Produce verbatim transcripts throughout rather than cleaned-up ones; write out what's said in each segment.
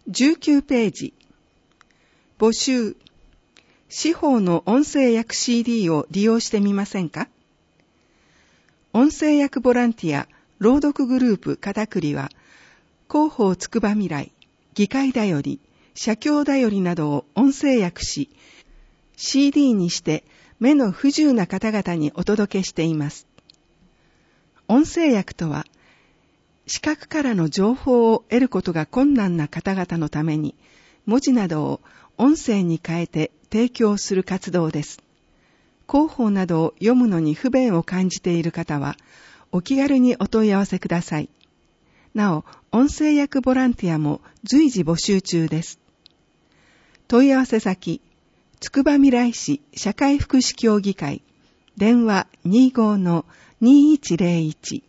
じゅうきゅうページ。募集。司法の音声訳 シーディー を利用してみませんか？音声訳ボランティア、朗読グループ片栗は、広報つくばみらい、議会だより、社協だよりなどを音声訳し、シーディー にして目の不自由な方々にお届けしています。音声訳とは、視覚からの情報を得ることが困難な方々のために、文字などを音声に変えて提供する活動です。広報などを読むのに不便を感じている方は、お気軽にお問い合わせください。なお、音声訳ボランティアも随時募集中です。問い合わせ先、つくばみらい市社会福祉協議会、電話 にじゅうごのにいちゼロいち。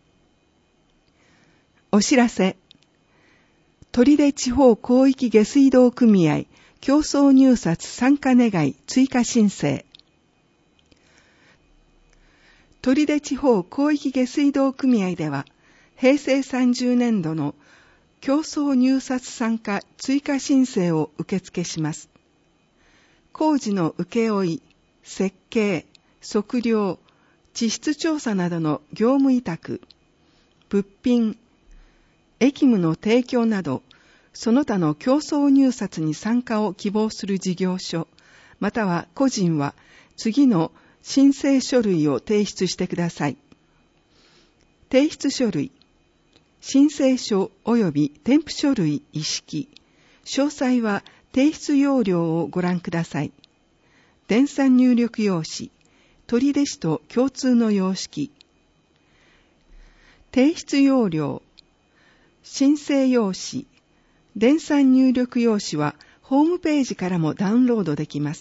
お知らせ。取手地方広域下水道組合競争入札参加願い追加申請。取手地方広域下水道組合では、平成さんじゅうねんどの競争入札参加追加申請を受付します。工事の請負、設計、測量、地質調査などの業務委託、物品、役務の提供など、その他の競争入札に参加を希望する事業所、または個人は次の申請書類を提出してください。提出書類、申請書及び添付書類一式、詳細は提出要領をご覧ください。電算入力用紙、取手市と共通の様式。提出要領、申請用紙、電算入力用紙はホームページからもダウンロードできます。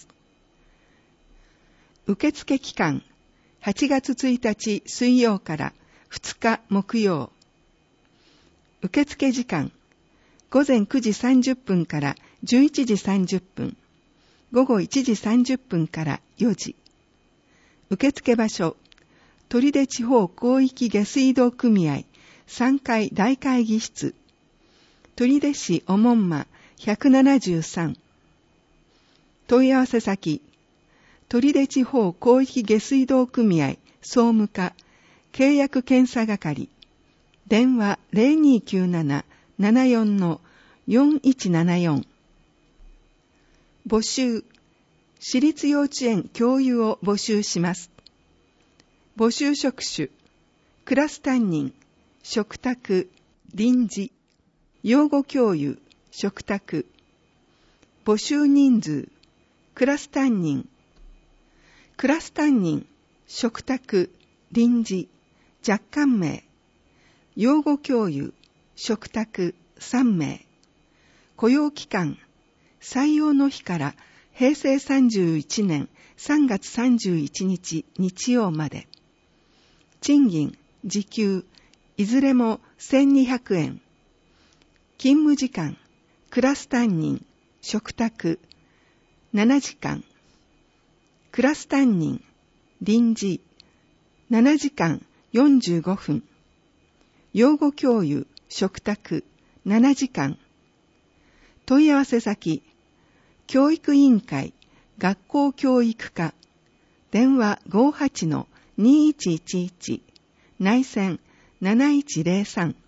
受付期間、はちがつついたち水曜からふつか木曜。受付時間、ごぜんくじさんじゅっぷんからじゅういちじさんじゅっぷん、ごごいちじさんじゅっぷんからよじ。受付場所、取手地方広域下水道組合さんかい大会議室、取手市おもんまひゃくななじゅうさん。問い合わせ先、取手地方広域下水道組合総務課契約検査係、電話 ゼロにきゅうなな ななよん のよんいちななよん。募集、私立幼稚園教諭を募集します。募集職種、クラス担任、嘱託、臨時、養護教諭、嘱託。募集人数、クラス担任、クラス担任、嘱託、臨時、若干名。養護教諭、嘱託さんめい。雇用期間、採用の日から平成さんじゅういちねんさんがつさんじゅういちにち日曜まで。賃金、時給、いずれもせんにひゃくえん。勤務時間、クラス担任、嘱託、ななじかん。クラス担任、臨時、ななじかんよんじゅうごふん。養護教諭、嘱託、ななじかん。問い合わせ先、教育委員会、学校教育課、電話 ごーはちのにいちいちいち、内線なないちゼロさん。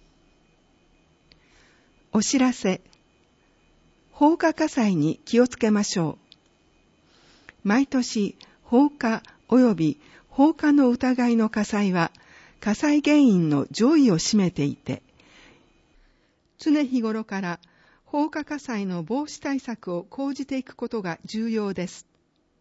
お知らせ。放火火災に気をつけましょう。毎年、放火及び放火の疑いの火災は、火災原因の上位を占めていて、常日頃から放火火災の防止対策を講じていくことが重要です。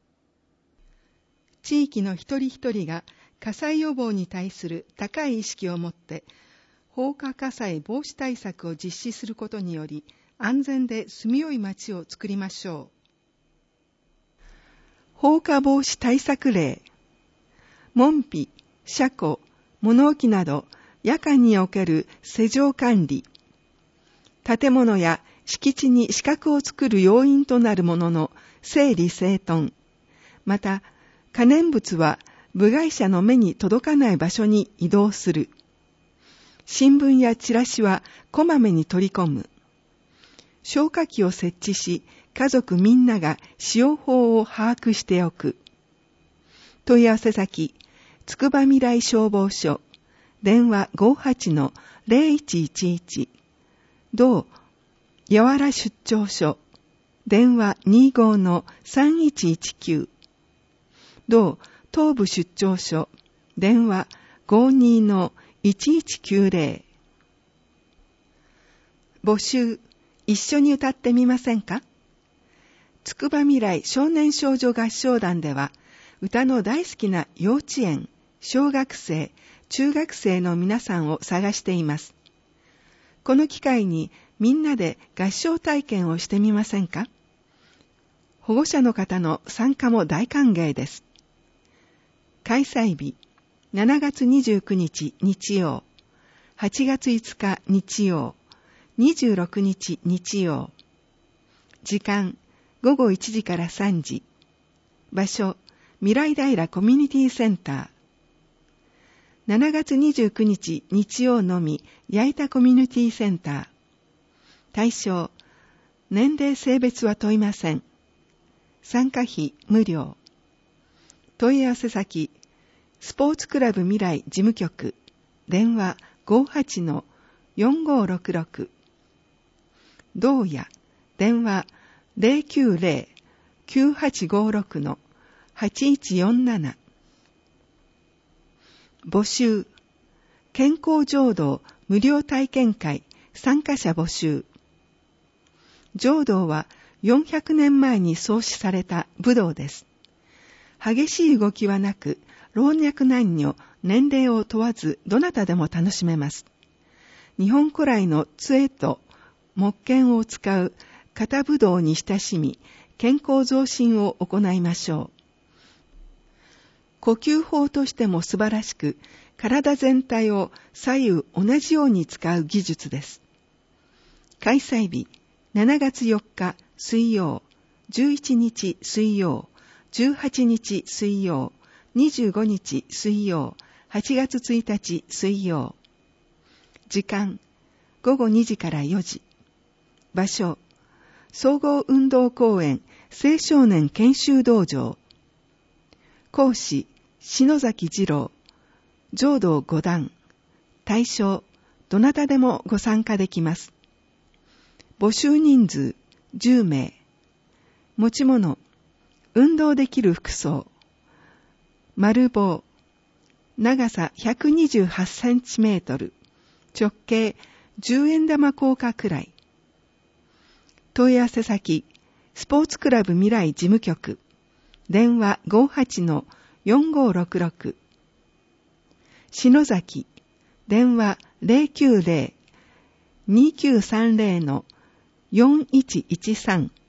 地域の一人一人が火災予防に対する高い意識を持って、放火火災防止対策を実施することにより、安全で住みよい街を作りましょう。放火防止対策令。門扉、車庫、物置など夜間における施錠管理。建物や敷地に死角を作る要因となるものの整理整頓。また、可燃物は部外者の目に届かない場所に移動する。新聞やチラシはこまめに取り込む。 消火器を設置し、家族みんなが使用法を把握しておく。問い合わせ先、つくば未来消防署、電話 ごーはちのゼロいちいちいち、同八原出張所、電話 にじゅうごのさんいちいちきゅう、同東部出張所、電話 ごじゅうにのいちいちきゅうゼロ。募集、一緒に歌ってみませんか？つくば未来少年少女合唱団では、歌の大好きな幼稚園、小学生、中学生の皆さんを探しています。この機会にみんなで合唱体験をしてみませんか？保護者の方の参加も大歓迎です。開催日、しちがつにじゅうくにち日曜、はちがついつか日曜、にじゅうろくにち日曜。時間、ごごいちじからさんじ。場所、未来平コミュニティセンター。しちがつにじゅうくにち日曜のみ、矢板コミュニティセンター。対象、年齢性別は問いません。参加費無料。問い合わせ先、スポーツクラブ未来事務局、電話 ごーはちのよんごーろくろく。同屋、電話 ゼロきゅうゼロ きゅうはちごーろくのはちいちよんなな。募集、健康浄土無料体験会参加者募集。浄土はよんひゃくねんまえに創始された武道です。激しい動きはなく、老若男女、年齢を問わずどなたでも楽しめます。日本古来の杖と木剣を使う型武道に親しみ、健康増進を行いましょう。呼吸法としても素晴らしく、体全体を左右同じように使う技術です。開催日、しちがつよっか水曜、じゅういちにち水曜、じゅうはちにち水曜、にじゅうごにち水曜、はちがつついたち水曜。時間、ごごにじからよじ。場所、総合運動公園青少年研修道場。講師、篠崎二郎、浄土五段。対象、どなたでもご参加できます。募集人数、じゅうめい。持ち物、運動できる服装。丸棒、長さひゃくにじゅうはちセンチメートル、直径じゅうえん玉硬貨くらい。問い合わせ先、スポーツクラブ未来事務局、電話 ごーはちのよんごーろくろく。篠崎、電話 ゼロきゅうゼロ にきゅうさんゼロのよんいちいちさん。